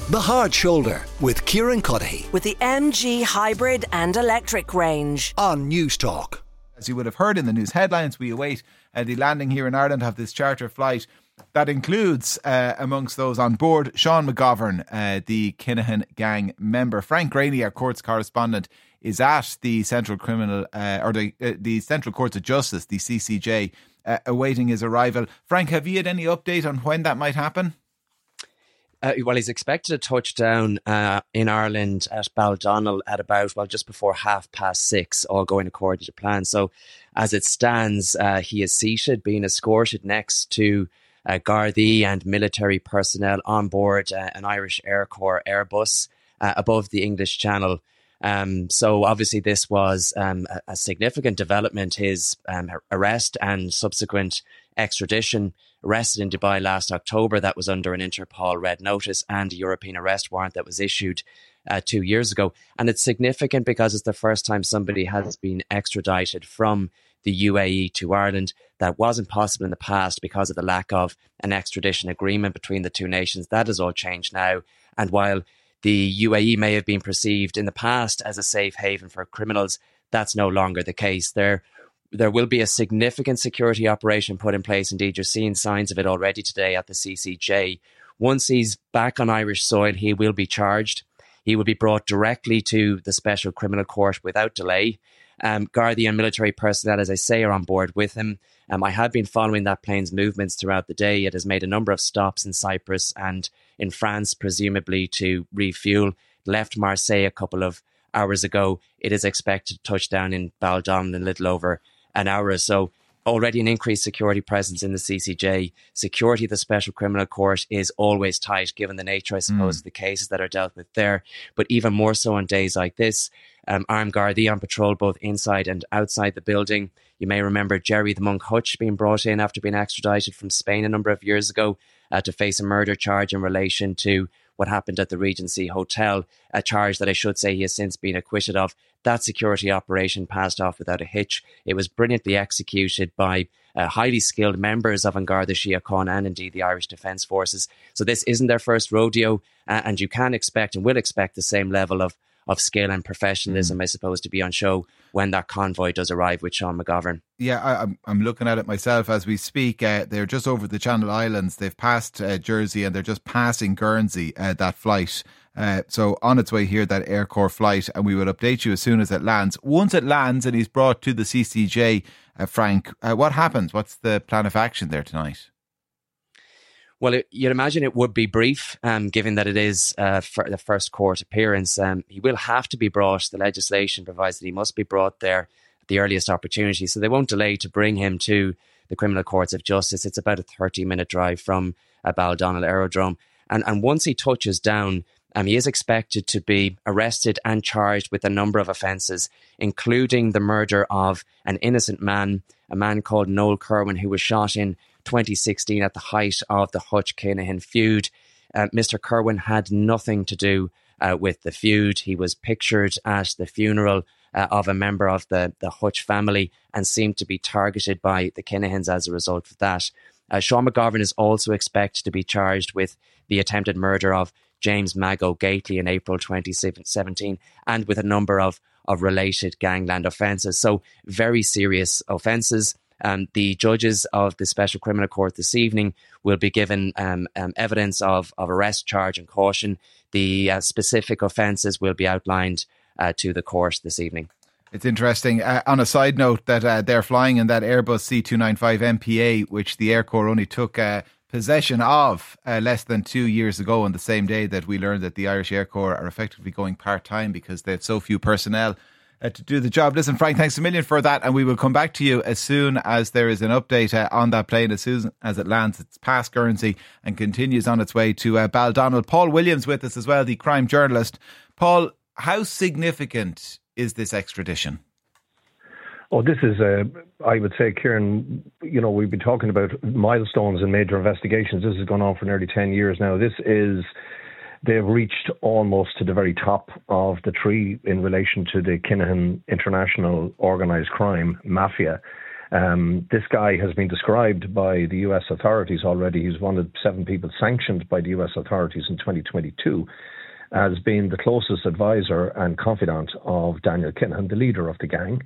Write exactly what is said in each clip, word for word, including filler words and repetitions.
The Hard Shoulder with Kieran Cuddihy. With the M G hybrid and electric range. On News Talk. As you would have heard in the news headlines, we await uh, the landing here in Ireland of this charter flight that includes, uh, amongst those on board, Sean McGovern, uh, the Kinahan gang member. Frank Graney, our courts correspondent, is at the Central Criminal uh, or the uh, the Central Courts of Justice, the C C J, uh, awaiting his arrival. Frank, have you had any update on when that might happen? Uh, well, he's expected to touch down uh, in Ireland at Baldonnel at about, well, just before half past six, all going according to plan. So as it stands, uh, he is seated, being escorted next to uh, Gardaí and military personnel on board uh, an Irish Air Corps Airbus uh, above the English Channel. Um, so obviously this was um, a, a significant development, his um, arrest and subsequent extradition. Arrested in Dubai last October, that was under an Interpol red notice and a European arrest warrant that was issued uh, two years ago. And it's significant because it's the first time somebody has been extradited from the U A E to Ireland. That wasn't possible in the past because of the lack of an extradition agreement between the two nations. That has all changed now. And while the U A E may have been perceived in the past as a safe haven for criminals, that's no longer the case. There There will be a significant security operation put in place. Indeed, you're seeing signs of it already today at the C C J. Once he's back on Irish soil, he will be charged. He will be brought directly to the Special Criminal Court without delay. Um, Gardaí and military personnel, as I say, are on board with him. Um, I have been following that plane's movements throughout the day. It has made a number of stops in Cyprus and in France, presumably to refuel. Left Marseille a couple of hours ago. It is expected to touch down in Baldonnel in a little over an hour or so. Already an increased security presence in the C C J. Security at the Special Criminal Court is always tight, given the nature, I suppose, mm. of the cases that are dealt with there. But even more so on days like this, um, armed Gardaí on patrol both inside and outside the building. You may remember Jerry the Monk Hutch being brought in after being extradited from Spain a number of years ago uh, to face a murder charge in relation to what happened at the Regency Hotel, a charge that I should say he has since been acquitted of. That security operation passed off without a hitch. It was brilliantly executed by uh, highly skilled members of An Garda Síochána and indeed the Irish Defence Forces. So this isn't their first rodeo, uh, and you can expect and will expect the same level of, of skill and professionalism, mm. I suppose, to be on show when that convoy does arrive with Sean McGovern. Yeah, I, I'm I'm looking at it myself as we speak. Uh, they're just over the Channel Islands. They've passed uh, Jersey and they're just passing Guernsey, uh, that flight. Uh, so on its way here, that Air Corps flight, and we will update you as soon as it lands. Once it lands and he's brought to the C C J, uh, Frank, uh, what happens? What's the plan of action there tonight? Well, it, you'd imagine it would be brief, um, given that it is uh, for the first court appearance. Um, he will have to be brought. The legislation provides that he must be brought there at the earliest opportunity. So they won't delay to bring him to the Criminal Courts of Justice. It's about a thirty-minute drive from uh, Baldonnel Aerodrome. And, and once he touches down, um, he is expected to be arrested and charged with a number of offences, including the murder of an innocent man, a man called Noel Kerwin, who was shot in twenty sixteen at the height of the Hutch-Kinahan feud. Uh, Mister Kerwin had nothing to do uh, with the feud. He was pictured at the funeral uh, of a member of the, the Hutch family and seemed to be targeted by the Kinahans as a result of that. Uh, Sean McGovern is also expected to be charged with the attempted murder of James Mago Gately in April twenty seventeen and with a number of, of related gangland offences. So very serious offences. Um, the judges of the Special Criminal Court this evening will be given um, um, evidence of, of arrest, charge and caution. The uh, specific offences will be outlined uh, to the court this evening. It's interesting. Uh, on a side note, that uh, they're flying in that Airbus C two ninety-five M P A, which the Air Corps only took uh, possession of uh, less than two years ago, on the same day that we learned that the Irish Air Corps are effectively going part-time because they have so few personnel Uh, to do the job. Listen, Frank, thanks a million for that, and we will come back to you as soon as there is an update uh, on that plane. As soon as it lands, it's past Guernsey and continues on its way to uh, Baldonnel. Paul Williams with us as well, the crime journalist. Paul, how significant is this extradition? Oh, this is, uh, I would say, Kieran, you know, we've been talking about milestones in major investigations. This has gone on for nearly ten years now. This is They've reached almost to the very top of the tree in relation to the Kinahan International Organised Crime Mafia. Um, this guy has been described by the U S authorities already. He's one of seven people sanctioned by the U S authorities in twenty twenty-two as being the closest advisor and confidant of Daniel Kinahan, the leader of the gang.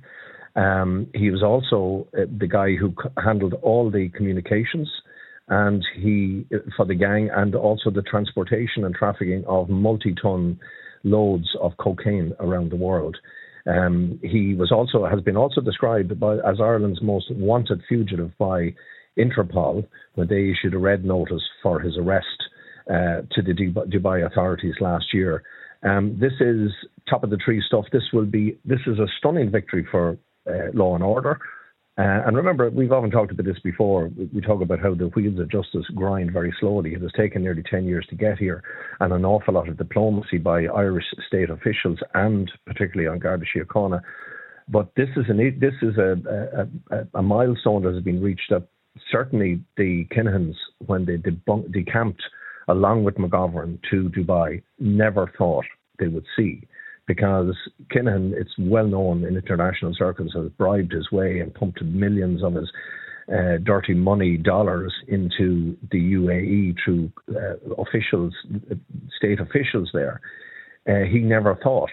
Um, he was also uh, the guy who c- handled all the communications and he for the gang, and also the transportation and trafficking of multi-ton loads of cocaine around the world. Um, he was also has been also described by, as Ireland's most wanted fugitive by Interpol when they issued a red notice for his arrest uh, to the Dubai authorities last year. Um, this is top of the tree stuff. This will be this is a stunning victory for uh, law and order. Uh, and remember, we've often talked about this before. We, we talk about how the wheels of justice grind very slowly. It has taken nearly ten years to get here, and an awful lot of diplomacy by Irish state officials, and particularly on Garda Síochána. But this is an this is a, a, a milestone that has been reached. That certainly the Kinahans, when they debunk, decamped along with McGovern to Dubai, never thought they would see. Because Kinahan, it's well known in international circles, has bribed his way and pumped millions of his uh, dirty money dollars into the U A E through uh, officials, state officials there. Uh, he never thought,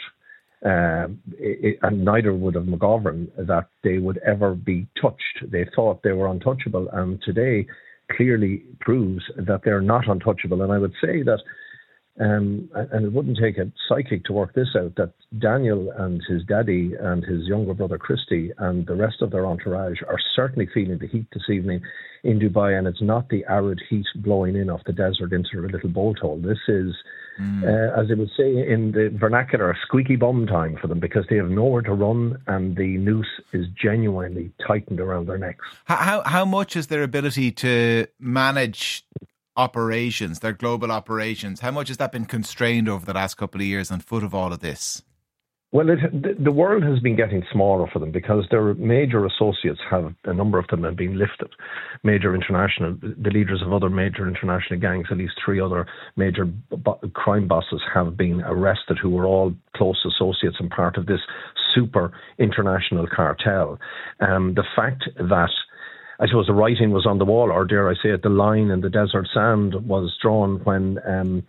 uh, it, and neither would have McGovern, that they would ever be touched. They thought they were untouchable, and today clearly proves that they're not untouchable. And I would say that Um, and it wouldn't take a psychic to work this out, that Daniel and his daddy and his younger brother Christy and the rest of their entourage are certainly feeling the heat this evening in Dubai, and it's not the arid heat blowing in off the desert into a little bolt hole. This is, mm. uh, as they would say in the vernacular, squeaky bum time for them, because they have nowhere to run and the noose is genuinely tightened around their necks. How, how much is their ability to manage operations, their global operations, how much has that been constrained over the last couple of years on foot of all of this? Well, it, the, the world has been getting smaller for them because their major associates have, a number of them have been lifted. Major international, the leaders of other major international gangs, at least three other major bo- crime bosses have been arrested, who were all close associates and part of this super international cartel. Um, the fact that I suppose the writing was on the wall, or dare I say it, the line in the desert sand was drawn when um,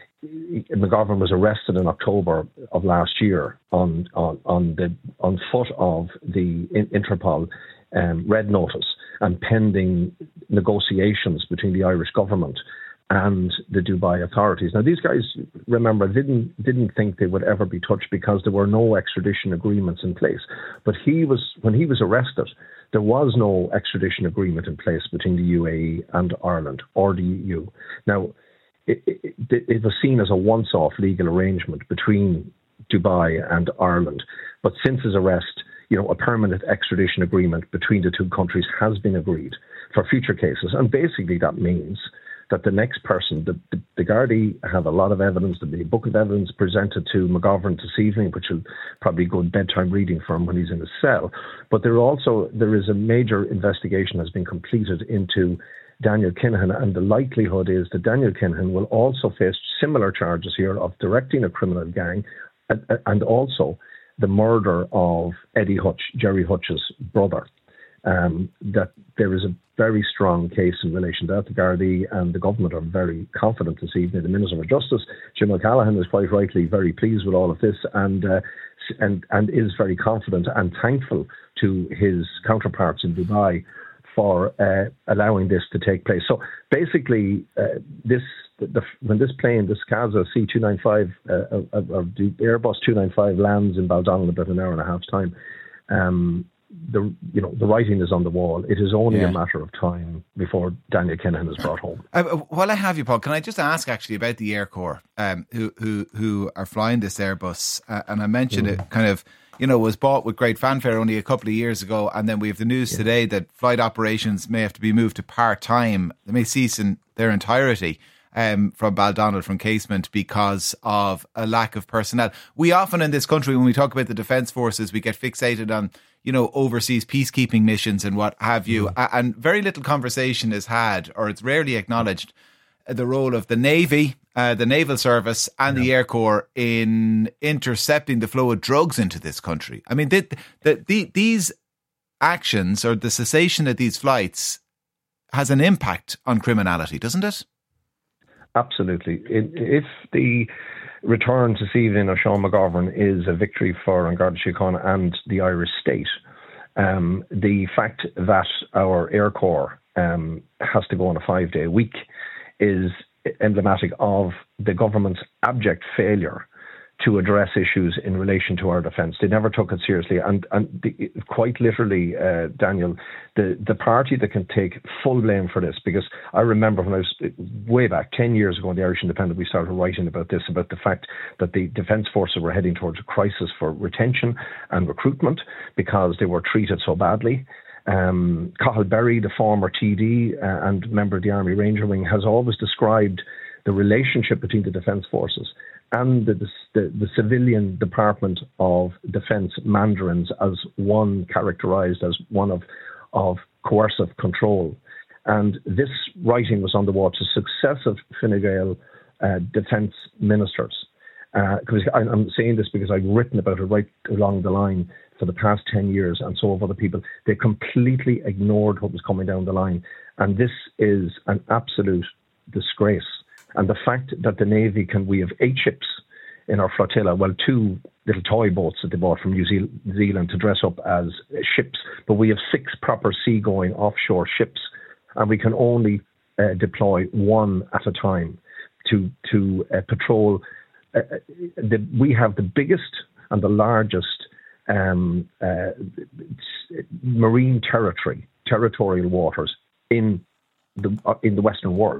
McGovern was arrested in October of last year on on, on the on foot of the Interpol um, red notice, and pending negotiations between the Irish government and the Dubai authorities. Now, these guys, remember, didn't didn't think they would ever be touched because there were no extradition agreements in place. But he was when he was arrested, there was no extradition agreement in place between the U A E and Ireland or the E U. Now, it, it, it was seen as a once-off legal arrangement between Dubai and Ireland. But since his arrest, you know, a permanent extradition agreement between the two countries has been agreed for future cases. And basically that means that the next person, the, the, the Gardaí have a lot of evidence, the book of evidence presented to McGovern this evening, which will probably go bedtime reading for him when he's in his cell. But there also, there is a major investigation has been completed into Daniel Kinahan, and the likelihood is that Daniel Kinahan will also face similar charges here of directing a criminal gang and, and also the murder of Eddie Hutch, Jerry Hutch's brother. Um, that there is a very strong case in relation to that. The Gardaí and the government are very confident this evening. The Minister for Justice, Jim O'Callaghan, is quite rightly very pleased with all of this, and uh, and and is very confident and thankful to his counterparts in Dubai for uh, allowing this to take place. So basically, uh, this the, when this plane, this CASA C two ninety-five, uh, or the Airbus two ninety-five lands in Baldonnel in about an hour and a half's time, um, the you know the writing is on the wall. It is only yeah. a matter of time before Daniel Kinahan is brought home. Uh, while I have you, Paul, can I just ask actually about the Air Corps, um, who who who are flying this Airbus? Uh, and I mentioned mm. it kind of, you know, was bought with great fanfare only a couple of years ago, and then we have the news yeah. today that flight operations may have to be moved to part time. They may cease in their entirety. Um, from Baldonnel, from Casement, because of a lack of personnel. We often in this country, when we talk about the Defence Forces, we get fixated on, you know, overseas peacekeeping missions and what have you. Mm. And very little conversation is had, or it's rarely acknowledged, the role of the Navy, uh, the Naval Service and yeah. the Air Corps in intercepting the flow of drugs into this country. I mean, the, the, the, these actions or the cessation of these flights has an impact on criminality, doesn't it? Absolutely. If the return this evening of Sean McGovern is a victory for An Garda Síochána and the Irish state, um, the fact that our Air Corps um, has to go on a five-day week is emblematic of the government's abject failure to address issues in relation to our defence. They never took it seriously. And, and the, quite literally, uh, Daniel, the, the party that can take full blame for this, because I remember when I was way back, ten years ago in the Irish Independent, we started writing about this, about the fact that the Defence Forces were heading towards a crisis for retention and recruitment because they were treated so badly. Um, Cathal Berry, the former T D uh, and member of the Army Ranger Wing, has always described the relationship between the Defence Forces and the, the, the civilian Department of Defence mandarins as one characterised as one of, of coercive control. And this writing was on the wall to successive Fine Gael uh, defence ministers. Uh, I'm saying this because I've written about it right along the line for the past ten years, and so have other people. They completely ignored what was coming down the line. And this is an absolute disgrace. And the fact that the Navy can, we have eight ships in our flotilla, well, two little toy boats that they bought from New Zealand to dress up as ships, but we have six proper seagoing offshore ships, and we can only uh, deploy one at a time to to uh, patrol. Uh, the, we have the biggest and the largest um, uh, marine territory, territorial waters in the uh, in the Western world.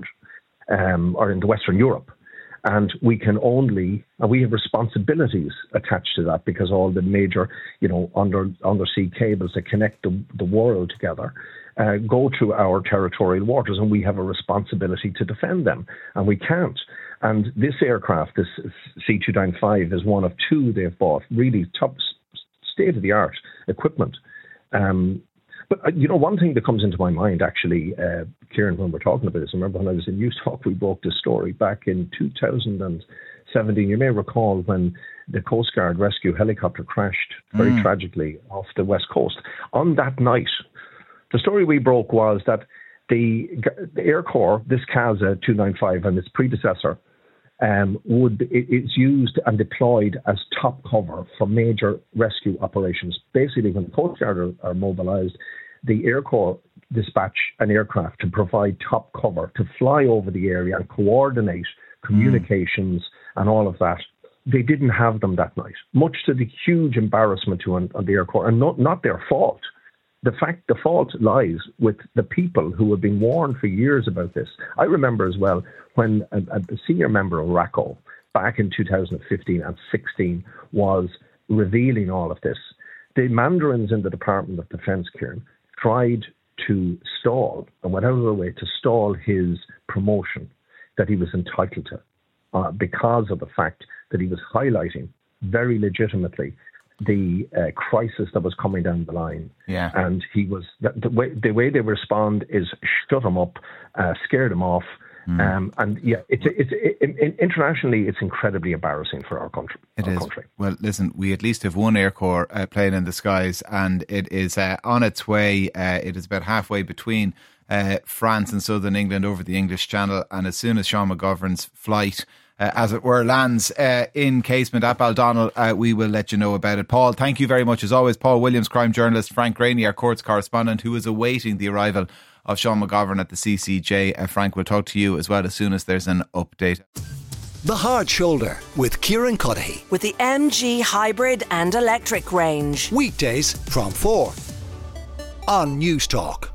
Um, or in Western Europe. And we can only, and we have responsibilities attached to that because all the major, you know, under undersea cables that connect the, the world together uh, go through our territorial waters, and we have a responsibility to defend them, and we can't. And this aircraft, this C two ninety-five, is one of two they've bought, really top state-of-the-art equipment. Um, But, uh, you know, one thing that comes into my mind, actually, uh, Kieran, when we're talking about this, I remember when I was in News Talk, we broke this story back in two thousand seventeen. You may recall when the Coast Guard rescue helicopter crashed very mm. tragically off the west coast. On that night, the story we broke was that the, the Air Corps, this C A S A two ninety-five and its predecessor, um, would it, it's used and deployed as top cover for major rescue operations. Basically, when the Coast Guard are, are mobilised, the Air Corps dispatch an aircraft to provide top cover, to fly over the area and coordinate communications mm. and all of that. They didn't have them that night, much to the huge embarrassment to on, on the Air Corps, and not, not their fault. The fact, the fault lies with the people who have been warned for years about this. I remember as well when a, a senior member of RACO back in two thousand fifteen and sixteen was revealing all of this. The mandarins in the Department of Defence, Kieran, tried to stall and went out of their way to stall his promotion that he was entitled to uh, because of the fact that he was highlighting very legitimately the uh, crisis that was coming down the line. Yeah. And he was, the, the way the way they respond is shut him up, uh, scared him off. Mm. Um, and yeah, it's, it's, it, it, internationally, it's incredibly embarrassing for our country. It our is. Country. Well, listen, we at least have one Air Corps uh, plane in the skies, and it is uh, on its way. Uh, it is about halfway between uh, France and southern England over the English Channel. And as soon as Sean McGovern's flight, uh, as it were, lands uh, in Casement at Baldonnel, uh, we will let you know about it. Paul, thank you very much as always. Paul Williams, crime journalist, Frank Graney, our courts correspondent, who is awaiting the arrival of Sean McGovern at the C C J. Uh, Frank, we'll talk to you as well as soon as there's an update. The Hard Shoulder with Kieran Cuddihy. With the M G Hybrid and Electric range. Weekdays from four on News Talk.